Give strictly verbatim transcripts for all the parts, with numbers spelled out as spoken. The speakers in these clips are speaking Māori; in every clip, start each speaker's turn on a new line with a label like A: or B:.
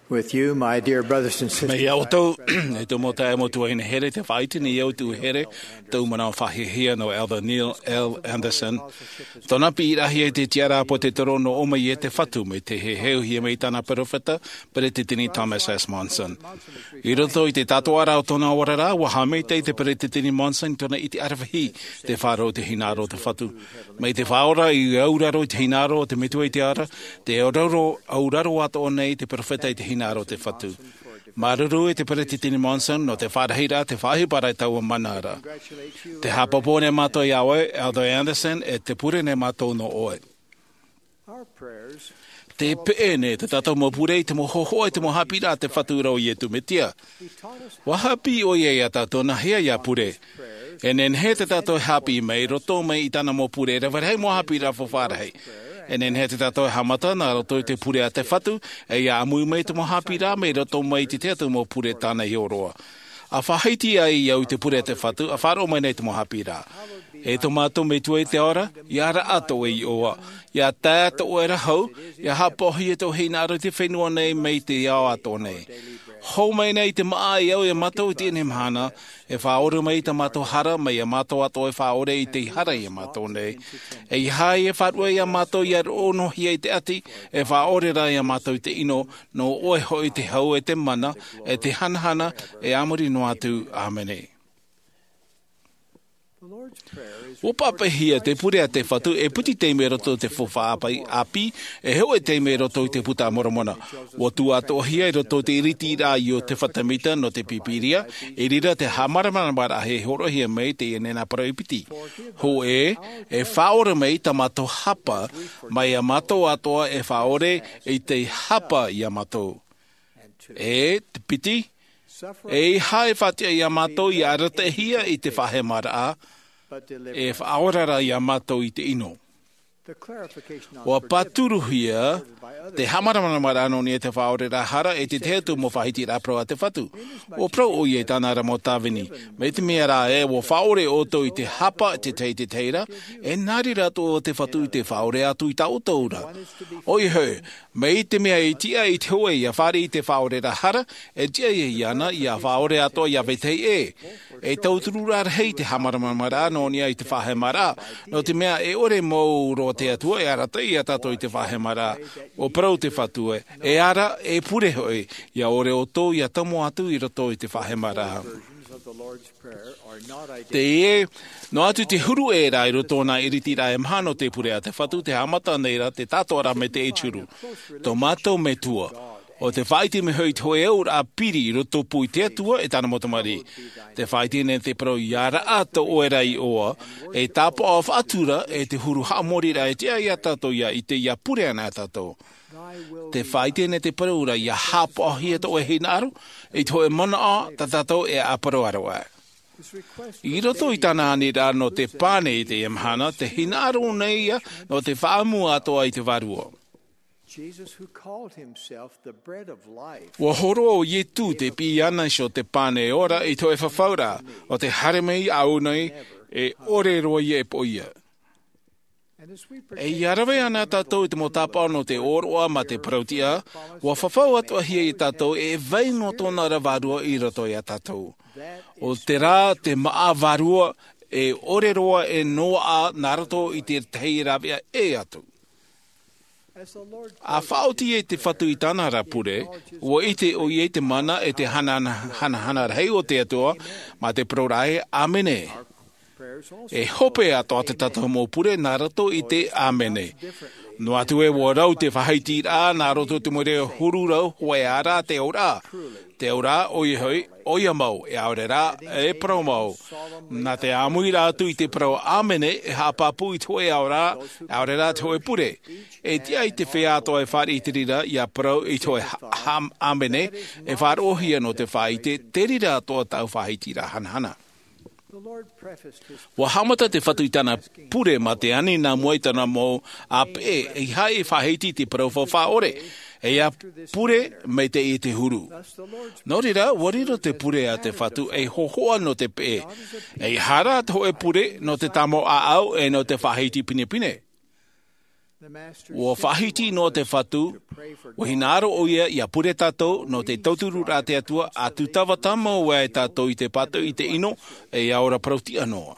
A: with you, my dear brothers and sisters.
B: Me au tau, e tau mo tae mo tua hina here te whaiti ni au tu here, tau mana whahi hia no Elder Neil L. Anderson. Tona pi irahi e te tiara po te toro no oma i e te whatu me te he heu hia mei tana perofeta, pere te tini Thomas S. Monson. I roto i te tato ara o tona warara, wa hamei te te pere te tini Monson, tona i te arawahi te wharo te hinaro te whatu. Mei te whaora i auraro i te hinaro te metua i te ara, te auraro, auraro ato o nei te perofeta i te hinaro te whatu. Maruru e te pere te tini Monson, no te wharahira, te whahipara i tau manara. Te hapopo ne mato i awe, Elder Anderson, e te pure ne mato no oe. Te pee ne, te tatau mo pure i te mo hoho i te mo hapira te whaturau i e tu metia. Wahapi o ie i a tato na hea i a pure. E nen he te tato hapi mei, roto mei i tana mo pure, rewarhei mo hapira fo wharahei. E nen he te tato e hamata, nā roto i te pure a te whatu, e ia amui mei te mo hapira mei, roto mei te te atu mo pure tāna i oroa. A whahaiti ai iau te pure a te whatu, a wharo mai nei te mo hapira. E to mātou me tua i te ora, ia ra ato e i oa. Ia tāta o e rahau, ia hapohi e tō heinaro te whenua nei mei te iau ato nei. Hou mai nei te maa i au e mātou i tēne mahana, e whaore mai te mātou hara, mai e mātou ato e whaore i te hara i a mātou nei. E i hai e wharua i a mātou i ar ono hi e te ati, e whaore ra i a mātou i te ino, no oe hoi te hau e te mana, e te hanahana, e amuri no atu, āmene. O papahia te pure a te whatu e puti te me roto te whawha api e heo e te me roto i te puta moramona. O tu atohia e roto te iriti rā i o te whatamita no te pipiria e rira te hamaramara he horohia mei te enena paraipiti. Ho e, e whaore mei ta mato hapa mai a mato atoa e whaore e te hapa i a mato. E te piti, e hae whatia i a mato i a ratahia i te whahe mara e whaorara i a mato i te ino. O paturuhia, te hamaramara no ni e te whaorera hara e te teatu mo whahiti rā pro a te whatu. O pro o i e tānara mo tāwini. Me te mea rā e o whaore oto i te hapa te tei te teira, e nāri rato o te whatu i te whaore atu i tau taura. Oi hei, me i te mea i tia i te hoe i a whare i te whaorera hara, e tia i ana i a whaore ato i a vetei e. E tauturura hei te hamaramara no ni i te whahe mara, no te mea e ore mou ro te atua e arata i a tato i te whahe mara, o prau te whatue, e ara e pure hoi, ia ore o tō i a tamo atu i roto i te whahe mara. Te e, no atu te huru e rai roto na iriti rai mhano te pure a te whatu, te hamata neira, te tato ara me te echuru, tō mātou me tua. O te whaiti me hui toe eur a piri roto pui te atua e tana motamari. Te whaiti ne te pro iara ato o e rai oa, e tāpo of atura e te huru haamori rai te ai atato ia i te ia pure ana atato. Te whaiti ne te pro ura ia hapo ahi ato e hinaru, e toe mana a tatato e aparo aroa. I roto i tana ani rā no te pāne i te emhana, te hinaru neia no te whaamu atoa i te varua. Wa horo o yetu te pi ana sho te pane ora i toe whawhaura o te haremei au nei e ore roi e poia. E iarawe ana tātou i te motapa no te oroa ma te prautia, wa whawhau atua hia i tātou e vei no tōna rawarua i roto i a tātou. O te rā te maa varua e ore roa e noa narato i te teirawea e atu. A whaoti e te whatu i tāna rapure, o i te o i e te mana e te hana hana hana rei o te atua, ma te prorae amene. E hope ato a te tatau mō pure nā rato i te amene. No atu e wā rau te whahaiti rā, nā roto te more huru rau, hoe ara te ora. Te ora, oi hoi, oi amau, e aore rā, e prau mau. Nā te amui rā tu i te prau amene, e hapapu i toe aora, aore rā te hoe pure. E tia i te whea atoa e whare i te rira, i a prau i toe ham amene, e whare ohia no te whaite, te rira atoa tau whaiti rā hanahana. Wa hamata te whatu i tana pure ma te ani nā muaitana mō a pe e hai e whaheiti te parau whaore. E a pure me te i te huru. Nō rira, wariro te pure a te whatu e hohoa no te pe. E hara to e pure no te tamo a au e no te whaheiti pine pine. O whaheiti no te whatu O hinaro o ia ia pure tātou no te tauturu rā te atua a tu tawa tama o e tātou i te pato i te ino e aora prauti anoa.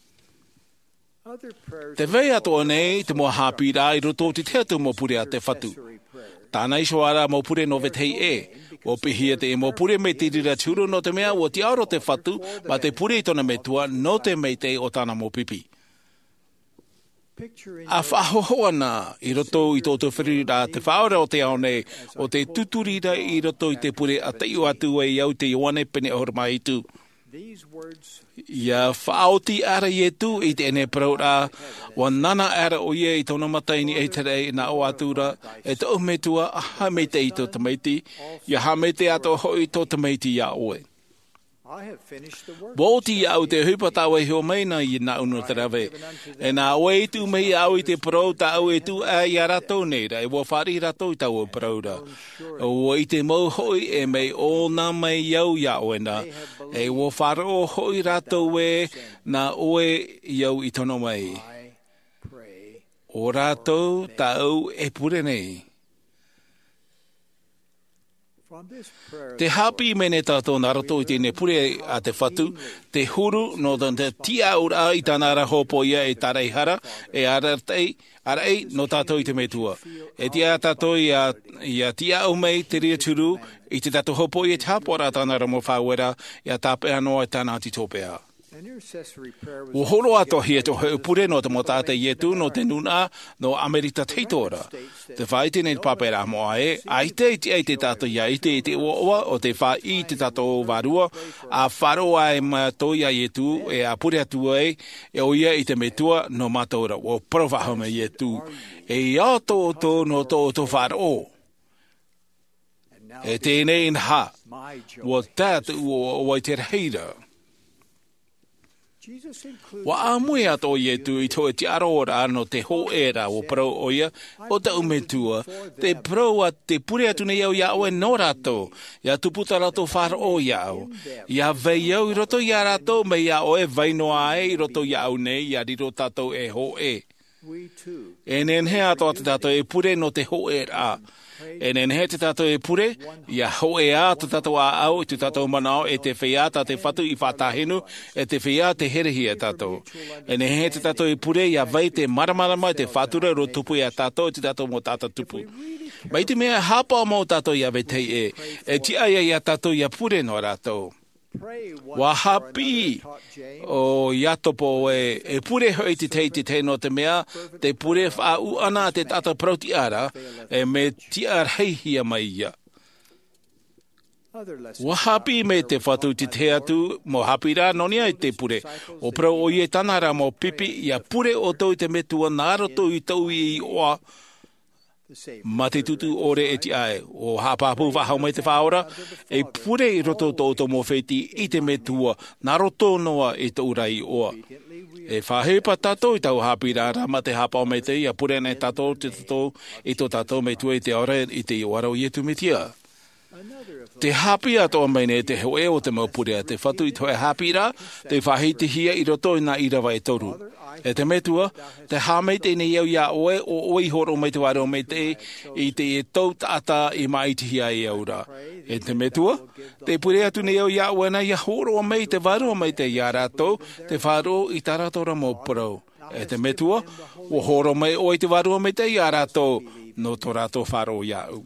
B: Te vei ato nei te mua hapi rā i roto te te atu mo pure a te whatu. Tāna iso ara mo pure no vetei e. O pihia te e mo pure me te rira tūru no te mea o te aoro te whatu ma te pure i tona me tua no te meitei o tāna mo pipi. A whahohoa nā i roto i tōtou whirira te whaora o te ao nei o te tuturira i roto i te pure a te iu atu e iau te ioane pene o horma i tū. Ia whaoti ara i e tū i te ene praura wa nana ara o ie i tōna mataini e tere i nā o atura e tō metua a hameite i tō tamaiti ia hameite ato hoi tō tamaiti ia oe. Bōti au te hupatawe heo meina i nā unu te rawe. E nā oe i tū mei au i te parau ta au e tū a i a ratou nei ra. E wā whari ratou i tau o parau ra. O i te mau hoi e mei o nā mei iau ia oe na. E wā wharo hoi ratou e nā oe iau i tono mai. O ratou ta au e pure nei. Te hapi mene tātou nā rato i tēne pure a te whatu, te huru no te tia ura i tāna ara hopo ia e tarei hara, e ara tei, ara ei no tātou i te metua. E tia tātou i a, i a tia au mei te ria turu, i te tātou hopo i e te hapora tāna ra mo whauera, i a tāpea noa e tāna ati tōpea. O horo ato hia to he pure no te mo tāte ietu no te nuna no Amerita teitora. Te whai tēnei papera mo ae, ai te iti ai te tātou ia ite i te oa o te whai i te tātou varua, a wharo ai ma toia ietu e a pure atu ai e o ia i te metua no mataura o provahome ietu. E ia tō tō no tō tō wharo. E tēnei nha, o tātou o o te reira. Wa amui ato i tu i toi te aroora no te ho era o pro oia o te umetua, te pro a te pure atu nei au iau e no rato, ia tuputa rato whara o iau. Ia vei au i roto ia rato me iau e vainoa e i roto iau nei, ia riro tato e ho e. E nen he ato ate tato e pure no te ho era. E nen he te tato e pure, ia ho e a te tato a au, te tato manao e te whea ta te whatu i whatahenu, e te whea te herehi e tato. E nen he te tato e pure, ia vai te maramarama te whatura ro tupu i a tato, te tato mo tata tupu. Mai te mea hapa mo tato ia vetei e, e tia ia ia tato ia pure no rato. Wa hapi o iatopo e, e pure hoi te tei te tei no te mea, te pure wha u ana te tata prauti ara, e me tia reihia mai ia. Wa hapi me te whatu te te atu, mo hapi rā nonia i te pure, o prau o ie tanara mo pipi, ia pure o tau te metua nāra tau i tau i oa, ma te tutu ore e ti ai, o hapapu whahau mai te whaora, e pure i roto tōto mō wheti i te metua, nā roto noa i tau rai oa. E whahepa tātou i tau hapi rāra ma te hapau mai te, ia pure nei tātou te tātou i tō tātou me tua i te ora i te iwarau i etu me tia. Te hapi atoa mai nei te hoe o te maupure a te whatu i toi hapi rā, te whahi te hia i roto i nā irawa e toru. E te metua, te hāmei te nei au ia oe o oi horo mai te waro mai te i te e tau tata i mai te hia i aura. E te metua, te pure atu nei au ia oe na ia horo mai te waro mai te ia rato, te wharo i taratora mō parau. E te metua, o horo mai oi te waro mai te ia rato, no to rato wharo ia au.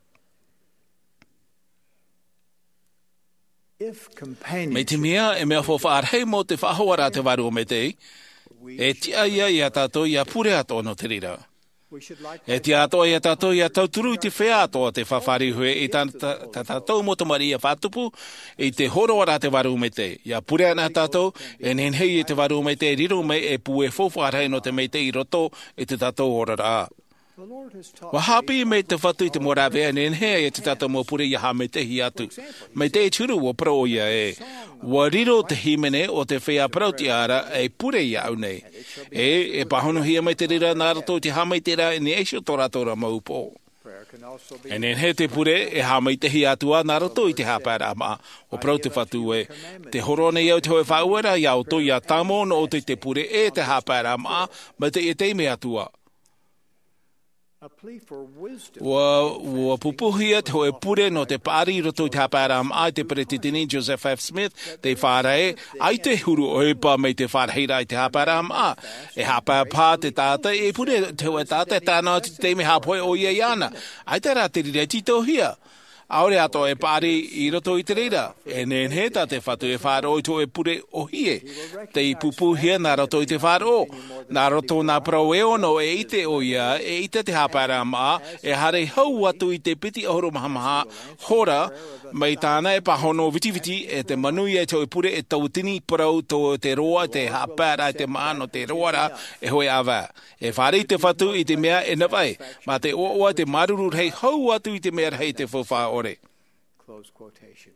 B: Me te mea e mea whawhaarhei mo te whahoara te waru o me te, e tia ia ia tātou ia pure ato no te rira. E tia ato ia tātou ia tauturu i te whea ato te whawhari hue i tā tātou mo tamari ia whatupu i te horoara te waru me te. Ia pure ana tātou e nenhei i te waru me te riro me e pu e whawharhei no te me te i roto i te tātou horara. Wa hapi me te whatu i te morawe e nenhea e te tata mo pure ia ha me te hi atu. Me te turu o pro ia e. Wa riro te himene o te whea prauti ara e pure ia au nei. E, e pahono hia me te rira nārato te hamai te ra e ne eisho toratora maupo. E nenhe te pure e hamai te hi atua nārato i te hapara ma o pro te whatu e. Te horone iau te hoe whauera iau to ia tamo no o te te pure e te hapara ma ma te e te me atua. Wa wa pupuhia te hoe pure no te pari roto te haparam ai te Peretitini Joseph F. Smith te whārae ai te huru oipa mei te whārheira i te haparam a. E hapa pā te tāta e pure te hoe tāta tāna te teime hapoe o ia iana. Ai te rā te rire tito hia. Aore ato e pari i roto i te reira. E nen he ta te whatu e whāro i to e pure o hie. Te i pupuhia nā roto i te whāro. Nā roto nā prau e ono e ite o ia, e ite te hapara maa, e hare hau atu i te piti ahoro mahamaha hora, mai tāna e pahono viti viti e te manui e to e pure e tautini prau to te roa, te hapara, te maano, te roara, e hoi awa. E whare i te whatu i te mea e nawai, ma te oa te maruru hei hau atu i te mea hei te whawha ore.
A: Close quotation.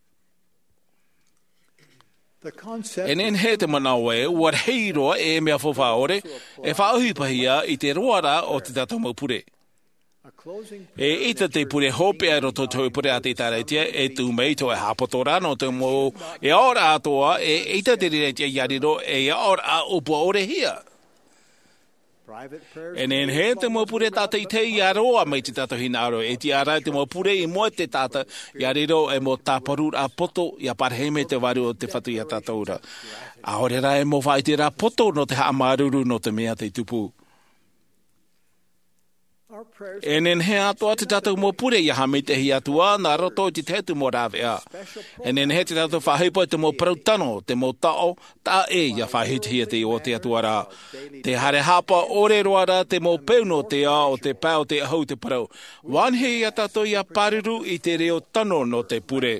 B: E nen he te manawe, ua hei roa e mea whawha ore, e whaohi pahia i te roara o te tatomau pure. E ita te pure hope ai roto tau pure a te tareitia, e tu mei to e hapotora no te mo, e ora atoa, e ita te reitia iariro, e ora a upo ore hia. E nen he te mo pure tata i te i aroa mai te tata hinaro, e ti ara te mo pure i moe te tata i ariro e mo taparur a poto i a parheme te waru o te whatu i a tata ura. A hore ra e mo whai te ra poto no te haamaruru no te mea te tupu. E nen he atoa te tata mo pure i a hame te hi atua, nā roto i te tetu mo rāwe a. E nen he te tata whahipa te mo prautano, te mo tao, tā e i a whahiti te o te atua rā. Te hare hapa ore roara te mo peuno te a o te pau te ahau te parau. Wanhe i a tato i a paruru i te reo tano no te pure.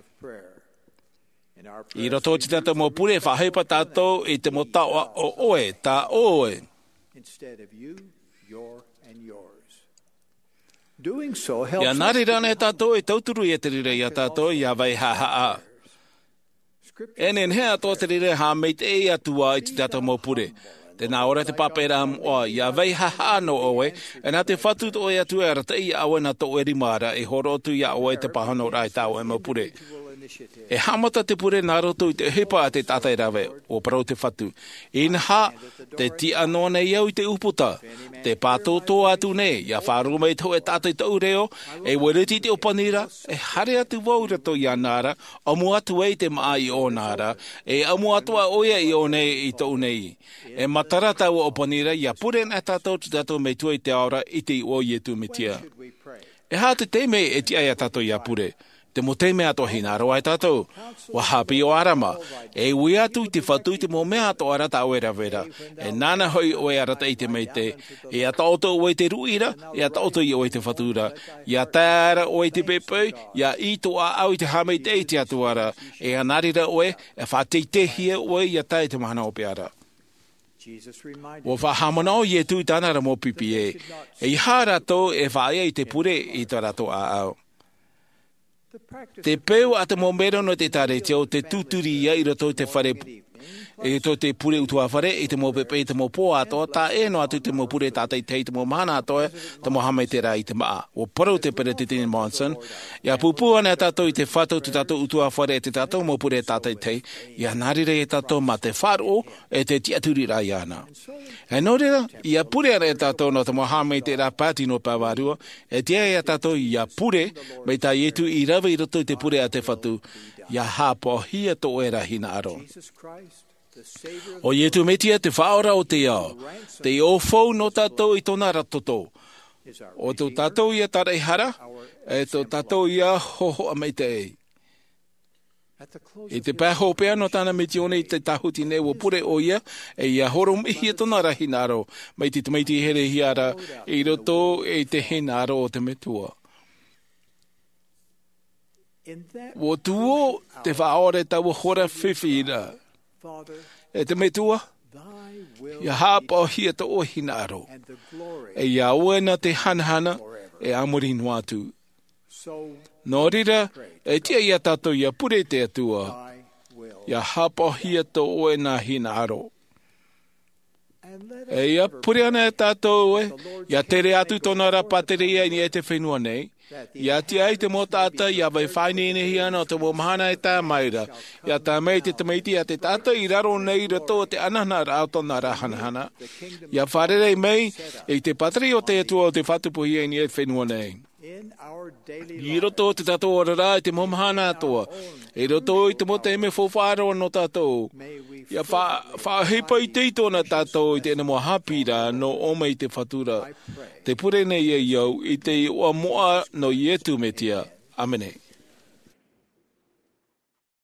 B: I roto te tata mo pure whahipa tato i te mo taoa o oe, tā oe.
A: Instead of you, your and yours. Doing so helps.
B: Ia nari rana e tato e tauturu i te rire i a tato i a vai ha ha a. E nen hea tō te rire ha mei te e atua i te tato mo pure. Te nā ora te papera o ia vai ha ha no oe, e nā te whatu to e atua e rata i awe na to e rimara e horo tu i a oe te pahano rai tau e mo pure. E hamata te pure nā roto i te hepa a te tatai rawe o parau te whatu. Inha, te ti anona i au i te upota. Te pātōtō atu ne, ia whāro mai tau e tātai tau reo, e wereti te opanira, e hare atu wau rato i a nāra, amu atu e te maa i o nāra, e amu atua oia i o nei i tau nei. E matara tau opanira, ia pure nā tātou tu tātou mei tua i te aura i te o i e tu mitia. E hā te teime e ti ai a tātou i a pure. Te mo te mea to hinaro ai tātou. Wa hapi o arama. E ui atu i te whatu i te mo mea to arata o era vera. E nana hoi o e arata i te meite. E a taoto o e te ruira, e a taoto i o e te whatura. I a tāra o e te pepeu, i a ito a au i te hamei te i te atuara. E a narira o e, e whatei te hia o e i a tai te mahana o peara. Wa whahamana o i e tui tānara mo pipi e. E i hara tō e whaia i te pure i tā rato a au. Te peu a te momero no te tare te o te tuturi ia i roto te whare e to te pure utua whare i te mo pepe i te mo pō atoa tā e no atu te mo pure tātai tei te mo mahana atoa te mo hame te rā i te maa. O parau te Peretitini Monson, ia pupua nea tātou i te whatou te tātou utua whare e te tātou mo pure tātai tei, ia nārire e tātou ma te wharo e te tiaturi rā iana. E no rera, ia pure ara e tātou no te mo hame te rā pāti no pāwarua, e tia e tātou ia pure, mei tā ietu i rawa i roto i te pure a te whatu, ia hāpo hia to e rahina aro. O ietu metia te whaora o te ao, te o fau no tātou i tōna ratoto. O tō tātou ia tarei hara, e tō tātou ia hoho a mei te ei. I te pēho pēa no tāna metione i te tahuti ne o pure o ia, e ia horo mihi e tōna rahinaro, mai te tumeiti here hiara, i roto e te hinaro o te metua. O tuo te whaore tau hora whiwhira. E te metua, ia hapa o hia to o hinaro. E ia oena te hanahana e amori nuatu. Nō rira, e tia ia tātou ia pure te atua. Ia hapa o hia to oena hinaro. E ia puri ana e tātou e, ia tere atu tōna rapateria ni e te whenua nei. Ia ti ai te mo tata, ia vai whaine ine hi ana o te mo mahana e tā maira. Ia tā mei te tamaiti a te tata i raro nei rato te anana rao tōna rahanahana. Ia wharere mei e te patri o te atua o te whatupuhi e ni e whenua nei. I roto te tato o rara i te momahana atoa. E roto i te mo te me fōwhāro no tātou. Ia whahepa i te tōna tātou i te ena mo hapira no ome i te whatura. Te pure nei e iau i te ua moa no i etu me tia. Amene.